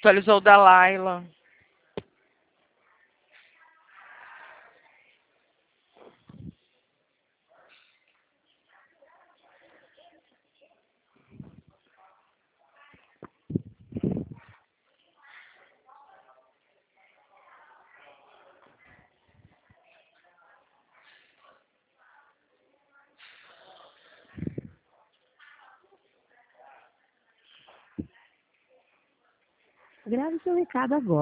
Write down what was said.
Atualizou o da Laila. Grave seu recado agora.